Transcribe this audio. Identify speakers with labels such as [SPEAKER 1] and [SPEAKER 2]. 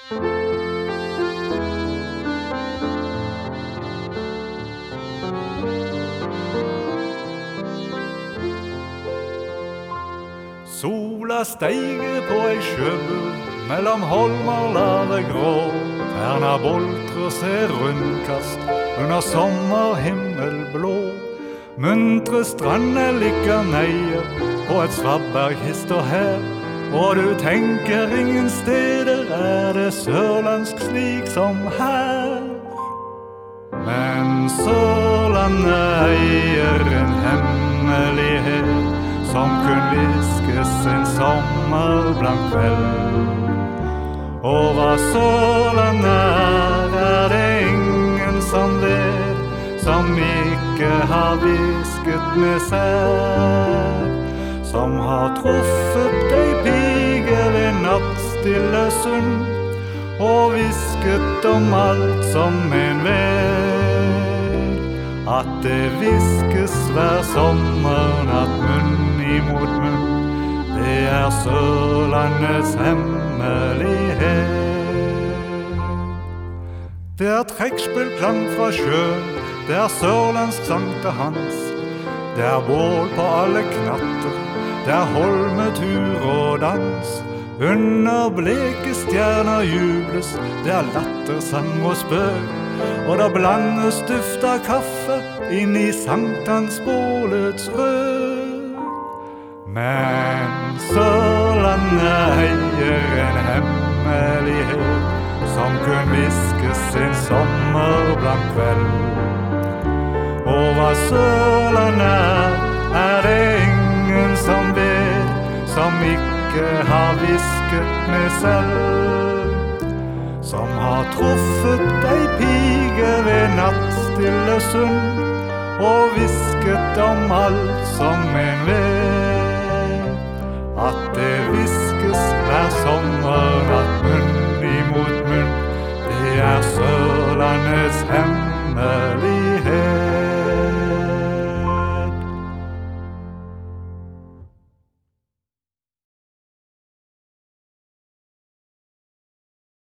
[SPEAKER 1] Sola steiger på ei sjøbu, mellom holmer lave grå. Terna boltrer ser rundkast under sommerhimmel blå. Muntre strander ligger neie på et svaberg hist og her. Og du tenker ingen steder det sørlandsk slik som her. Men Sørlandet eier en hemmelighet som kun viskes en sommerblank kveld. Og hva Sørlandet det ingen som vet, som ikke har visket med seg. Som har truffet ei pige ved nattstille sund, og visket om alt som en vet. At det viskes hver sommernatt munn imot munn, det Sørlandets hemmelighet. Det trekkspillklang fra sjøen, det sørlandsk sankthans. Det bål på alle knatter, det holmetur og dans. Under bleke stjerner jubles, det lattersang og spøk. Og det blandes duft av kaffe inn i sankthansbålets røk. Men Sørlandet eier en hemmelighet som kun viskes en sommerblank kveld. Og hva Sørlandet det ingen som vet, som ikke har visket med selv. Som har truffet ei pige ved nattstille sund, og visket om alt som en vet. At det viskes hver sommernatt